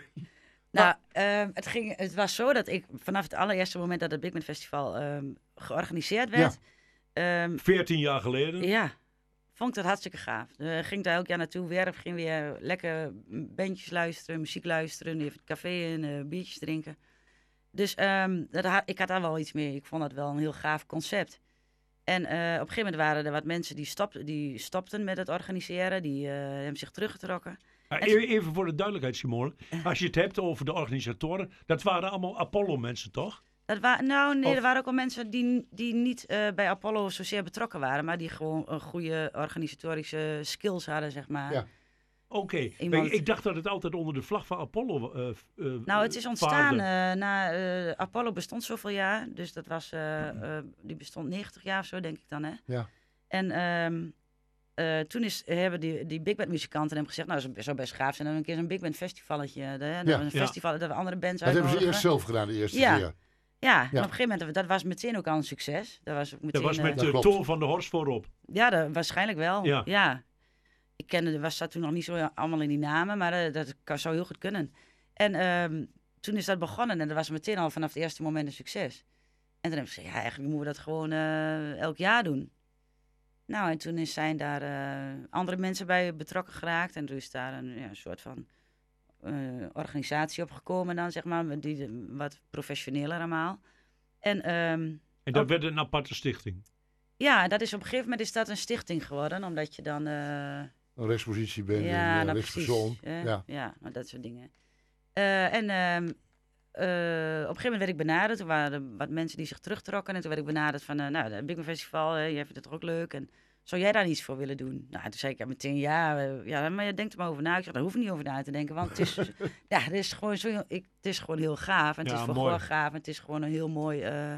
Nou, ehm, het, ging, het was zo dat ik vanaf het allereerste moment dat het Big Band Festival ehm, georganiseerd werd, ehm, veertien jaar geleden. ja, vond ik dat hartstikke gaaf. Uh, ging daar elk jaar naartoe werken, ging weer lekker bandjes luisteren, muziek luisteren, even het café in, uh, biertjes drinken. Dus ehm, dat, ha- ik had daar wel iets mee. Ik vond dat wel een heel gaaf concept. En eh, op een gegeven moment waren er wat mensen die, stop, die stopten met het organiseren, die uh, hebben zich teruggetrokken. Ja, En- even, even voor de duidelijkheid, Simone. Als je het hebt over de organisatoren, dat waren allemaal Apollo-mensen, toch? Dat wa- nou, nee, Of- er waren ook wel mensen die, die niet eh, bij Apollo zozeer betrokken waren, maar die gewoon een goede organisatorische skills hadden, zeg maar. Ja. Oké, Iemand- maar ik dacht dat het altijd onder de vlag van Apollo uh, uh, Nou, het is ontstaan vaarde. eh, na uh, Apollo bestond zoveel jaar, dus dat was, uh, uh, die bestond negentig jaar of zo, denk ik dan, hè? Ja. En ehm, uh, toen is, hebben die, die big band muzikanten hem gezegd, nou, het zou best gaaf zijn dat we een keer zo'n big band festivalletje, hè, dat Ja. we een Ja. festival, dat we andere bands Dat hebben ze uitnodigen. eerst zelf gedaan de eerste Ja. keer. Ja, en Ja. op een gegeven moment, dat was meteen ook al een succes. Dat was ook meteen, Dat was eh, met Dat de klopt. Tour van de Horst voorop. Ja, dat, waarschijnlijk wel. Ja. Ja. Ik kende, was dat toen nog niet zo allemaal in die namen, maar eh, dat kan, zou heel goed kunnen. En ehm, toen is dat begonnen en dat was meteen al vanaf het eerste moment een succes. En toen heb ik gezegd, ja, eigenlijk moeten we dat gewoon eh, elk jaar doen. Nou, en toen is, zijn daar eh, andere mensen bij betrokken geraakt. En toen is daar een ja, een soort van eh, organisatie opgekomen dan, zeg maar, die, wat professioneler allemaal. En ehm, En dat ook- werd een aparte stichting. ja, dat is op een gegeven moment is dat een stichting geworden, omdat je dan... eh, Een rechtspositie bent, ja, een nou rechtspersoon. precies. hè. Ja. Ja, maar dat soort dingen. Eh, en ehm, eh, op een gegeven moment werd ik benaderd. Toen waren er wat mensen die zich terugtrokken. En toen werd ik benaderd van, eh, nou, het Big Band Festival, eh, jij vindt het toch ook leuk? En zou jij daar iets voor willen doen? Nou, toen zei ik ja, meteen ja, eh, ja, maar je denkt er maar over na. Ik zeg, daar hoef ik niet over na te denken, want het is, ja, het is gewoon zo, ik, het is gewoon heel gaaf en het Ja, is voor mooi. Goor gaaf en het is gewoon een heel mooi, eh,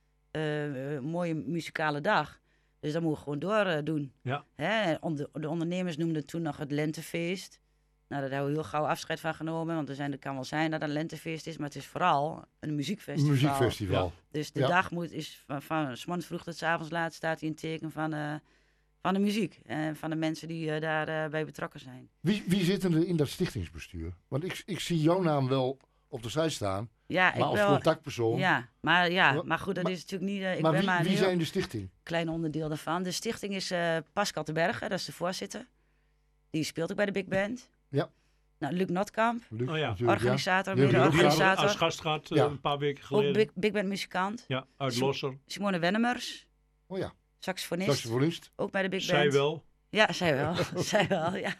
eh, eh, mooie muzikale dag. Dus dat moeten we gewoon door eh, doen. Ja. Hè? Onder- De ondernemers noemden het toen nog het lentefeest. Nou, daar hebben we heel gauw afscheid van genomen, want er zijn, er kan wel zijn dat het een lentefeest is, maar het is vooral een muziekfestival. Muziekfestival. Dus de Ja. dag moet, is van, van 's morgens vroeg tot 's avonds laat staat hij in teken van, eh, van de muziek en van de mensen die eh, daarbij bij betrokken zijn. Wie, wie zitten er in dat stichtingsbestuur? Want ik, ik zie jouw naam wel op de site staan, Ja, maar ik als wel, contactpersoon. ja, maar, ja, Maar- maar goed, dat maar- is natuurlijk niet... eh, ik maar ben wie, maar een wie heel zijn de stichting? klein onderdeel daarvan. De stichting is eh, Pascal te Bergen, dat is de voorzitter. Die speelt ook bij de Big Band. Ja. Nou, Luc Notkamp, Luc, Oh ja. natuurlijk, organisator, Ja, die heb je ook Die hebben mede-organisator. als gast gehad eh, Ja. een paar weken Ook geleden. big, big Band muzikant. Ja, uit Zo- Losser. Simone Wennemers, Oh ja, saxofonist, saxofonist. ook bij de Big Zij Band. wel. Ja, zij wel. zij wel, ja.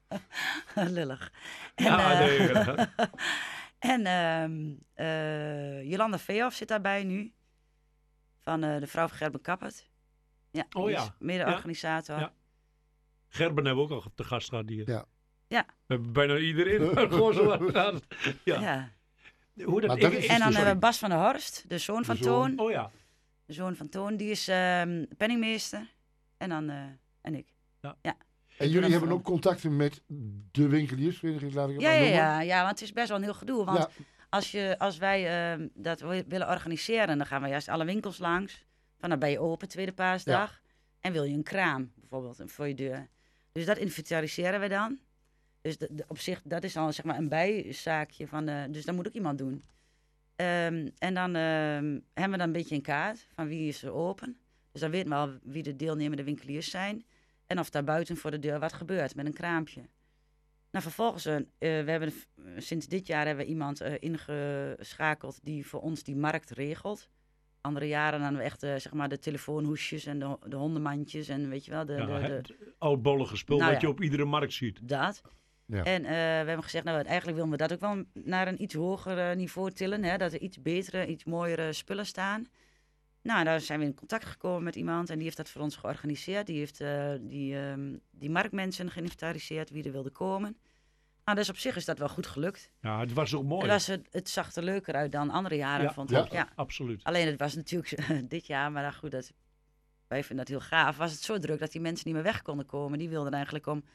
Lullig. En, Ja, eh, nee, ja. en ehm, eh, Jolanda Veehoff zit daarbij nu. Van eh, de vrouw van Gerben Kappert. Ja, Oh die ja. is mede-organisator. Ja. Gerben hebben we ook al te gast gehad hier. Ja. Ja. We hebben bijna iedereen gewoon zo aan gehad. Ja. Ja. Hoe dat, Maar dat ik- is- ik- En dan sorry. hebben we Bas van der Horst, de zoon van De zoon. Toon. Oh ja. De zoon van Toon, die is ehm, penningmeester. En dan eh, en ik. En jullie dan hebben voor- ook contacten met de winkeliersvereniging, laat ik het Ja, maar ja, noemen. ja, ja, want het is best wel een heel gedoe. Want Ja. als, je, als wij ehm, dat wi- willen organiseren, dan gaan we juist alle winkels langs. Van dan ben je open, tweede paasdag. En wil je een kraam, bijvoorbeeld, voor je deur. Dus dat inventariseren we dan. Dus de, de- op zich, dat is al zeg maar een bijzaakje van de, dus dat moet ook iemand doen. Ehm, en dan ehm, hebben we dan een beetje een kaart van wie is er open. Dus dan weten we al wie de deelnemende winkeliers zijn. En of daar buiten voor de deur wat gebeurt met een kraampje. Nou, vervolgens, eh, we hebben v- sinds dit jaar hebben we iemand eh, ingeschakeld die voor ons die markt regelt. Andere jaren dan we echt eh, zeg maar de telefoonhoesjes en de, de hondenmandjes en weet je wel. De, Ja, de, de, het oudbollige spul Nou wat ja. je op iedere markt ziet. dat. Ja. En eh, we hebben gezegd, nou eigenlijk willen we dat ook wel naar een iets hoger eh, niveau tillen. Hè? Dat er iets betere, iets mooiere spullen staan. Nou, daar zijn we in contact gekomen met iemand en die heeft dat voor ons georganiseerd. Die heeft eh, die, ehm, die marktmensen geïnventariseerd, wie er wilde komen. Nou, dus op zich is dat wel goed gelukt. Ja, het was ook mooi. Het, was, het, het zag er leuker uit dan andere jaren, Ja, vond ja. ik. Ja. Absoluut. Alleen het was natuurlijk dit jaar, maar goed, dat, wij vinden dat heel gaaf. Was het zo druk dat die mensen niet meer weg konden komen. Die wilden eigenlijk om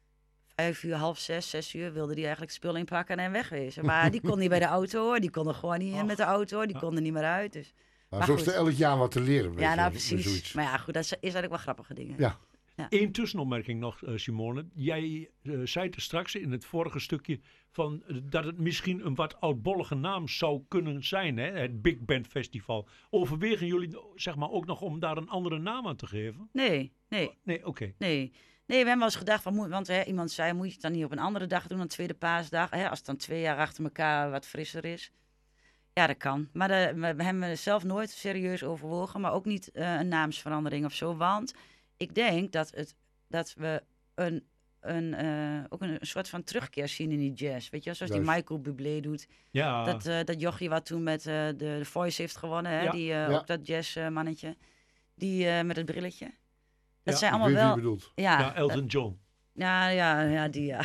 vijf uur, half zes, zes uur, wilden die eigenlijk spul inpakken en wegwezen. Maar die kon niet bij de auto hoor, die konden gewoon niet in Och. met de auto hoor, die Ja. konden niet meer uit. Dus. Maar, Maar zo is goed. er elk jaar wat te leren. weet Ja, je, nou met precies. zoiets. Maar ja, goed, dat is, is eigenlijk wel grappige dingen. Ja. Eén tussenopmerking nog, eh, Simone. Jij eh, zei er straks in het vorige stukje van, eh, dat het misschien een wat oudbollige naam zou kunnen zijn, hè? Het Big Band Festival. Overwegen jullie zeg maar, ook nog om daar een andere naam aan te geven? Nee, nee, Nee, oké. nee. Nee, we hebben wel eens gedacht, van, moet- want hè, iemand zei, moet je het dan niet op een andere dag doen dan tweede paasdag? Hè, als het dan twee jaar achter elkaar wat frisser is. Ja, dat kan. Maar de, we, we hebben zelf nooit serieus overwogen, maar ook niet eh, een naamsverandering of zo. Want ik denk dat, het, dat we een, een, eh, ook een, een soort van terugkeer zien in die jazz. Weet je, wel, zoals die Juist. Michael Bublé doet. Ja, Dat, eh dat jochie wat toen met eh, de, de Voice heeft gewonnen, hè? Ja. Die, eh, Ja. ook dat jazzmannetje. Die eh, met het brilletje. Dat Ja, zijn Ik allemaal weet wie wel... je bedoelt. Ja, ja, Elton John. ja, ja, ja, die ja.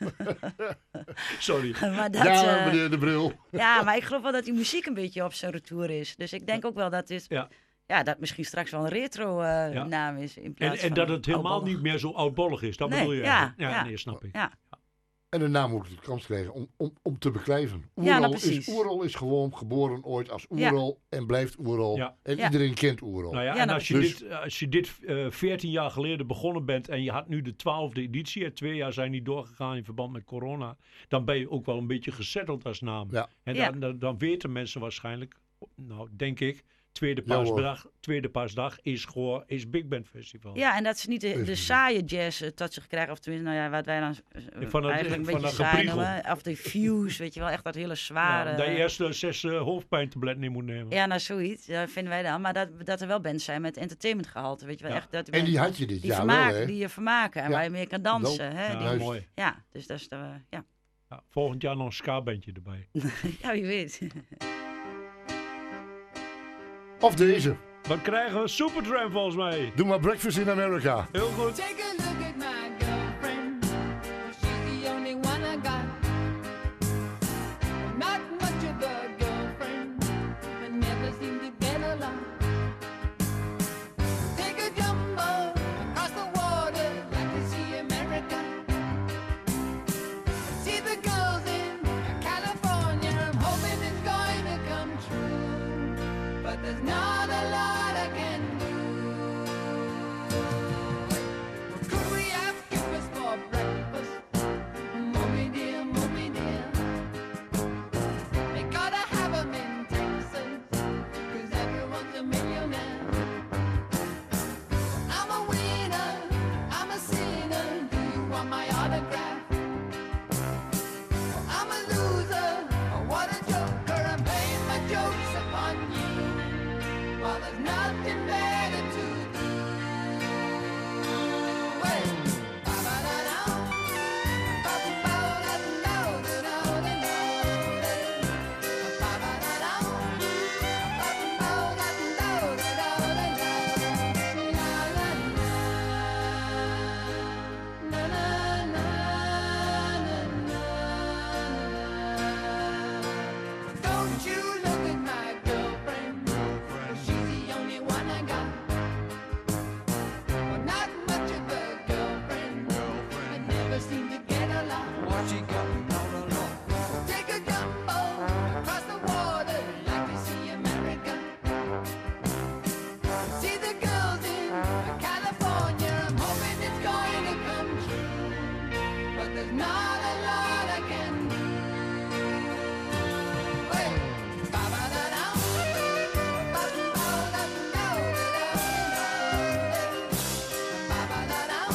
Sorry. maar dat, Ja, eh, meneer De Bril. ja, maar ik geloof wel dat die muziek een beetje op zijn retour is. Dus ik denk ook wel dat dit... Ja. Ja, dat misschien straks wel een retro eh, Ja. naam is in En, plaats en van dat het helemaal oudbollig. niet meer zo oudbollig is. Dat Nee, bedoel je ja, eigenlijk. Ja, ja. nee, snap ik. Ja, En de naam moet de kans krijgen om, om, om te beklijven. Ja, Oerol, nou, is, precies. Oerol is gewoon geboren ooit als Ja. Oerol en blijft Oerol. Ja. En Ja. iedereen kent Oerol. Nou ja, Ja, en nou, als je dus- dit, als je dit eh, veertien jaar geleden begonnen bent en je had nu de twaalfde editie, en twee jaar zijn niet doorgegaan in verband met corona, dan ben je ook wel een beetje gezetteld als naam. Ja. En Ja. dan, dan, dan weten mensen waarschijnlijk, nou denk ik, tweede Ja, hoor. paasdag, tweede paasdag is gewoon is Big Band Festival. ja, en dat ze niet de, de Precies. saaie jazz eh, tot zich krijgen. Of tenminste, nou ja, wat wij dan eh, Van dat- eigenlijk een van beetje dat saai gepriegel. noemen. Of de fuse, weet je wel, echt dat hele Ja, zware... dat je eerst eh, zes eh, hoofdpijntabletten in moet nemen. Ja, nou zoiets, dat vinden wij dan. Maar dat, dat er wel bands zijn met entertainmentgehalte, weet je wel. Ja. Echt, dat En die had je dit die jaar vermaken, wel, hè? die je vermaken en Ja. waar je meer kan dansen. Hè? Ja, Die- Juist. mooi. ja, dus dat is de, ja. Ja, volgend jaar nog een ska-bandje erbij. ja, wie weet. Of deze. Dan krijgen we Supertramp volgens mij. Doe maar Breakfast in America. Heel goed. Take a look at my girlfriend. She's the only one I got. Not much of a girlfriend, but never seem to get along. Take a jumbo across the water, like to see America. See the girls in California. I'm hoping it's going to come true, but there's not a lot I can do. Could we have breakfast for breakfast? Mommy dear, mommy dear. They gotta have 'em in Texas, 'cause everyone's a millionaire. I'm a winner, I'm a sinner. Do you want my autograph? I'm a loser, what a joker. I'm playing my jokes upon you, while there's nothing better to do. Hey! Ba-ba-da-dum, ba-ba-ba-da-da-da-da-da-da-da. Ba-ba-da-dum, ba-ba-ba-da-da-da-da-da-da. Na-na-na-na-na-na-na. Don't you look at my girlfriend, she's the only one I got. Well, not much of a girlfriend, I never seem to get along. What she got all along? Take a jumbo across the water, like to see America. See the girls in California. I'm hoping it's going to come true, but there's not a lot I can do. Hey! Ba-ba-da-dum, ba-ba-ba-da-da-da-da-da-da. Ba-ba-da-dum,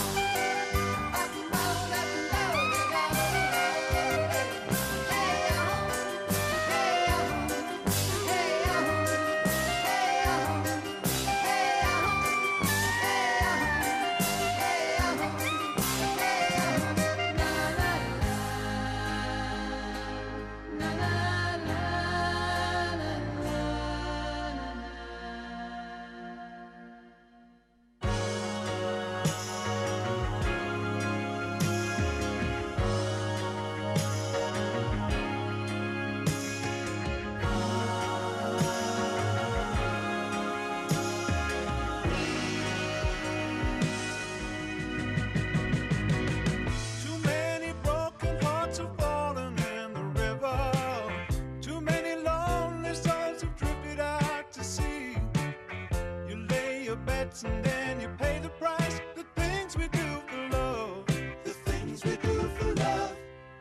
Too many broken hearts have fallen in the river. Too many lonely souls have drifted out to sea. You lay your bets and then you pay the price. The things we do for love. The things we do for love.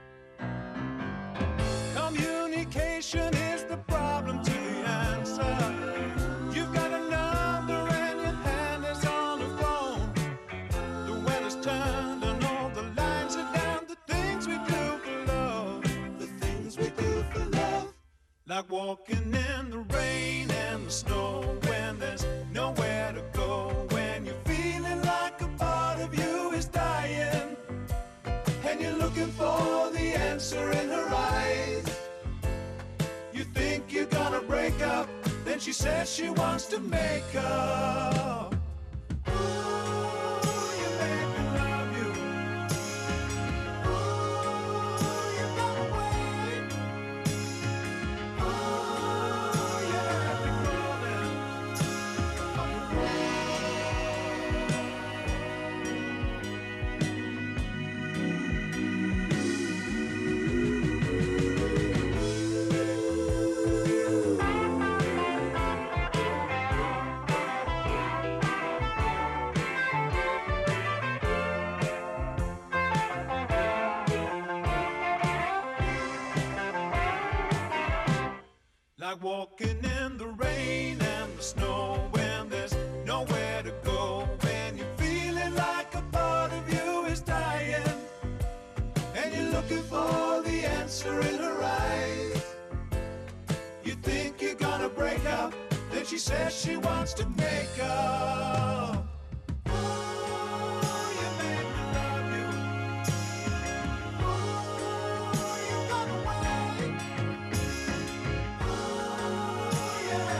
Communication is the problem to the answer. You've got a number and your hand is on the phone. The weather's turned and all the lines are down. The things we do for love. The things we do for love. Like walking in the rain and the snow when there's nowhere to go. When you're feeling like a part of you is dying, and you're looking for the answer in her eyes. You think you're gonna break up, then she says she wants to make up. Ooh, you make me love you. Ooh, you gotta wait. Ooh, you have me falling. Like walking in the rain and the snow when there's nowhere to go. When you're feeling like a part of you is dying, and you're looking for the answer in her eyes. You think you're gonna break up, then she says she wants to make up. Ooh, you make me love you. Ooh, you gotta wait. Ooh, you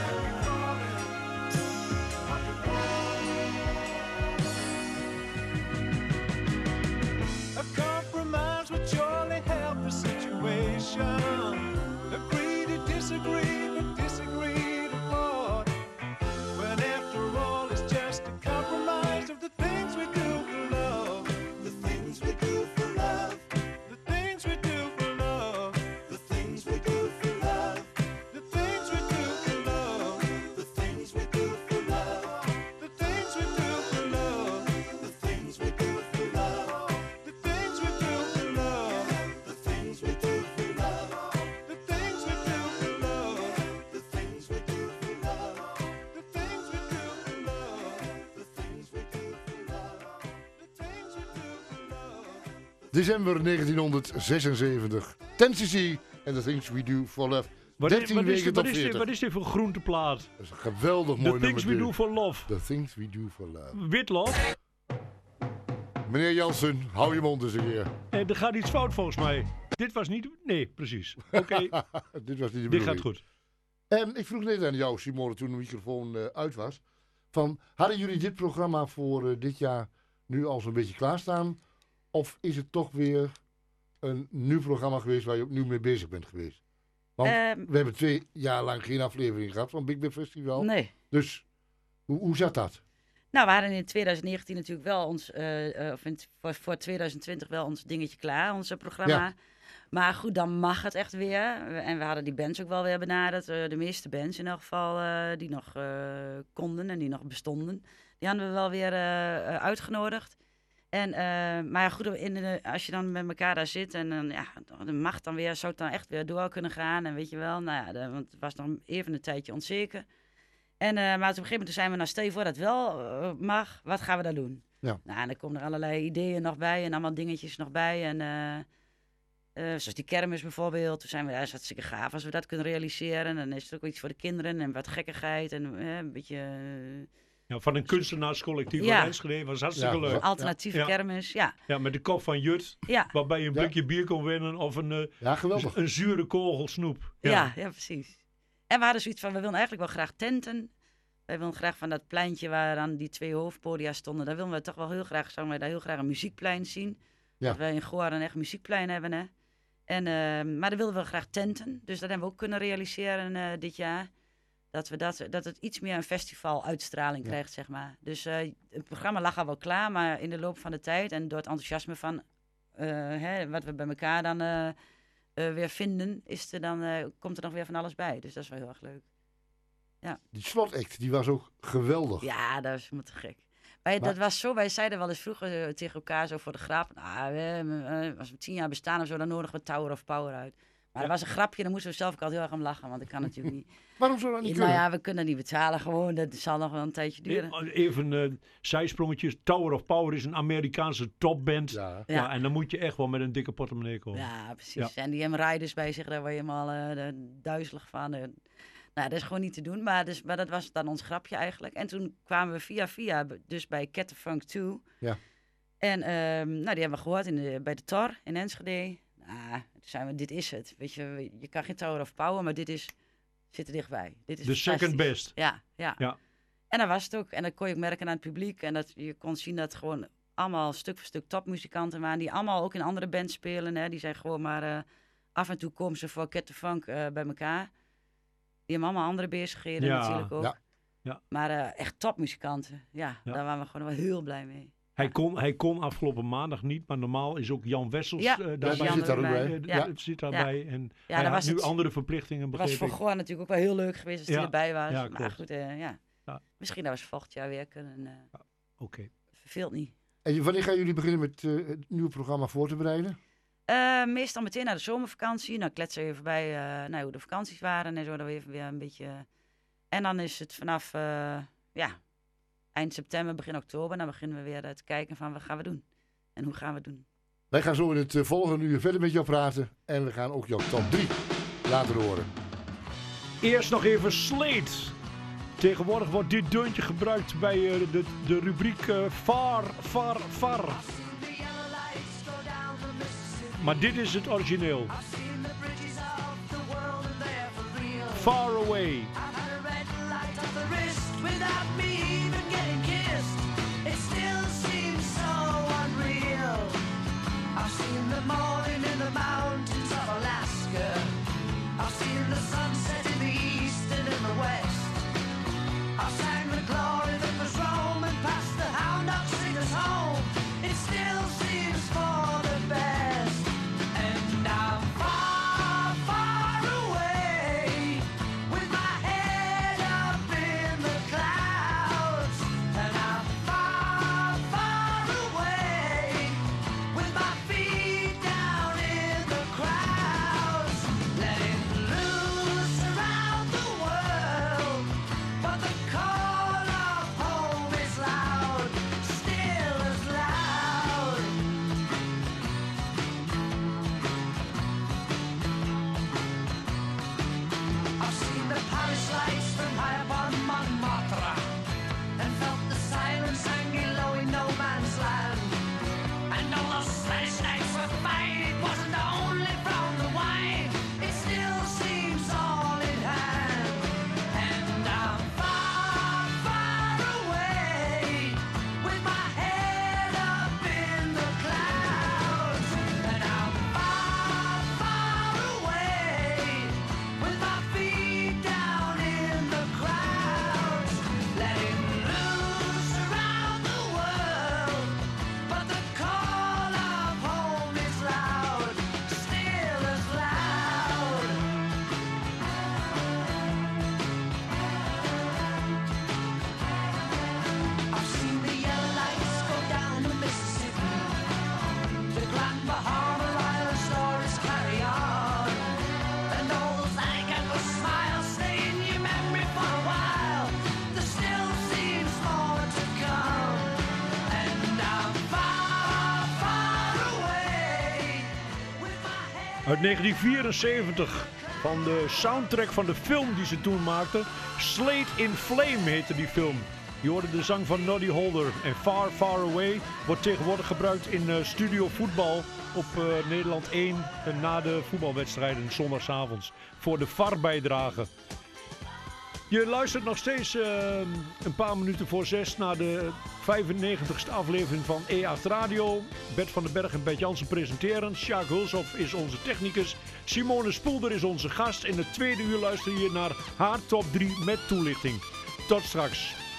december negentienhonderdzesenzeventig. ten cc and the Things We Do For Love. Wat is, dertien wat, is, weken dit- top wat, is dit, veertig. wat is dit voor groenteplaat? Dat is een geweldig The mooi Things We nummer. Do For Love. The Things We Do For Love. Witlof. Meneer Jansen, hou je mond eens een keer. Eh, er gaat iets fout volgens mij. Dit was niet... Nee, precies. Oké, Dit was niet de dit gaat bedoeling. goed. En ik vroeg net aan jou, Simone, toen de microfoon uh, uit was. Van, hadden jullie dit programma voor uh, dit jaar nu al zo'n beetje klaarstaan? Of is het toch weer een nieuw programma geweest waar je opnieuw mee bezig bent geweest? Want Ehm, we hebben twee jaar lang geen aflevering gehad van Big Band Festival. Nee. Dus hoe, hoe zat dat? Nou, we hadden in twintig negentien natuurlijk wel ons, uh, uh, of in, voor, voor twintig twintig wel ons dingetje klaar, ons uh, programma. Ja. Maar goed, dan mag het echt weer. We- En we hadden die bands ook wel weer benaderd. uh, de meeste bands in elk geval uh, die nog uh, konden en die nog bestonden. Die hadden we wel weer uh, uh, uitgenodigd. En, uh, maar ja, goed, in de, als je dan met elkaar daar zit en dan, ja, dan mag dan weer, zou het dan echt weer door kunnen gaan. En weet je wel, nou ja, de, want het was nog even een tijdje onzeker. En, uh, maar op een gegeven moment zijn we, nou stel je voor dat het wel uh, mag, wat gaan we dan doen? Ja. Nou, en dan komen er allerlei ideeën nog bij en allemaal dingetjes nog bij. En uh, uh, zoals die kermis bijvoorbeeld, toen zijn we, ja, dat is hartstikke gaaf als we dat kunnen realiseren. Dan is het ook iets voor de kinderen en wat gekkigheid en uh, een beetje... Uh, Ja, van een kunstenaarscollectief Ja. in Enschede was hartstikke Ja, leuk. ja. alternatieve Ja. kermis, ja. Ja, met de kop van Jut, Ja, waarbij je een Ja. blikje bier kon winnen of een, eh, Ja, geweldig. een zure kogel snoep. ja. ja, precies. En we hadden zoiets van, we willen eigenlijk wel graag tenten. Wij willen graag van dat pleintje waar dan die twee hoofdpodia stonden, daar willen we toch wel heel graag, zouden wij daar heel graag een muziekplein zien. Ja. Dat wij in Goor een echt muziekplein hebben, hè. En, uh, maar dan willen we graag tenten. Dus dat hebben we ook kunnen realiseren uh, dit jaar. Dat, we dat, dat het iets meer een festivaluitstraling Ja. krijgt, zeg maar. Dus uh, het programma lag al wel klaar, maar in de loop van de tijd en door het enthousiasme van uh, hè, wat we bij elkaar dan uh, uh, weer vinden, is er dan, uh, komt er nog weer van alles bij. Dus dat is wel heel erg leuk. Die slotact, die was ook geweldig. Ja, dat is me te gek. Wij, Maar- dat was zo, wij zeiden wel eens vroeger uh, tegen elkaar zo voor de grap. Nou, we, uh, als we tien jaar bestaan of zo, dan nodigen we Tower of Power uit. Maar dat was een grapje, daar moesten we zelf ook altijd heel erg om lachen, want ik kan natuurlijk niet. Waarom zou dat niet Nou kunnen? ja, we kunnen niet betalen gewoon, dat zal nog wel een tijdje duren. Even uh, zijsprongetjes. Tower of Power is een Amerikaanse topband. Ja. Ja. Ja. En dan moet je echt wel met een dikke portemonnee komen. Ja, precies. En die hebben riders bij zich, daar word je helemaal uh, duizelig van. Uh, nou, dat is gewoon niet te doen, maar, dus, maar dat was dan ons grapje eigenlijk. En toen kwamen we via via b- dus bij Cat the Funk twee. Ja. En ehm, nou, die hebben we gehoord in de, bij de Tor in Enschede. Nou, toen zijn we, dit is het. Weet je, je kan geen Tower of Power, maar dit is, zit er dichtbij. Dit is De second fantastisch. best. Ja, ja, Ja. En dat was het ook. En dat kon je ook merken aan het publiek. En dat, je kon zien dat gewoon allemaal stuk voor stuk topmuzikanten waren. Die allemaal ook in andere bands spelen. Hè. Die zijn gewoon maar uh, af en toe komen ze voor Cat the Funk uh, bij elkaar. Die hebben allemaal andere bezigheden Ja, natuurlijk ook. ja. Ja. Maar uh, echt topmuzikanten. Ja, Ja. daar waren we gewoon wel heel blij mee. Hij kon, hij kon afgelopen maandag niet, maar normaal is ook Jan Wessels Ja, uh, die daarbij. Jan zit daar ook bij. Eh, Ja. d- zit daarbij. En Ja, hij dat had was nu het- andere verplichtingen, Dat was begreep voor ik. Goor natuurlijk ook wel heel leuk geweest als hij Ja. erbij was. Ja, maar klopt. goed, uh, ja. Ja. Misschien dat we volgend jaar weer kunnen. Uh, Oké. verveelt niet. En wanneer gaan jullie beginnen met uh, het nieuwe programma voor te bereiden? Uh, meestal meteen na de zomervakantie. Dan kletsen we even bij uh, nou, hoe de vakanties waren en zo. Dan we even weer een beetje... En dan is het vanaf uh, ja, eind september, begin oktober. Dan beginnen we weer uh, te kijken van wat gaan we doen. En hoe gaan we het doen. Wij gaan zo in het uh, volgende uur verder met jou praten. En we gaan ook jouw top drie laten horen. Eerst nog even Slate. Tegenwoordig wordt dit deuntje gebruikt bij uh, de, de rubriek uh, Far, Far, Far. Maar dit is het origineel. Far Away. And I'm far, far away with my head Uit negentien vierenzeventig. Van de soundtrack van de film die ze toen maakten. Slate in Flame heette die film. Je hoorde de zang van Noddy Holder. En Far Far Away wordt tegenwoordig gebruikt in uh, studio voetbal op uh, Nederland één. Uh, na de voetbalwedstrijden zondagsavonds. Voor de V A R-bijdrage. Je luistert nog steeds uh, een paar minuten voor zes naar de vijfennegentigste aflevering van E acht Radio. Bert van den Berg en Bert Jansen presenteren. Sjaak Hulshoff is onze technicus. Simone Spoelder is onze gast. In het tweede uur luister je naar haar top drie met toelichting. Tot straks.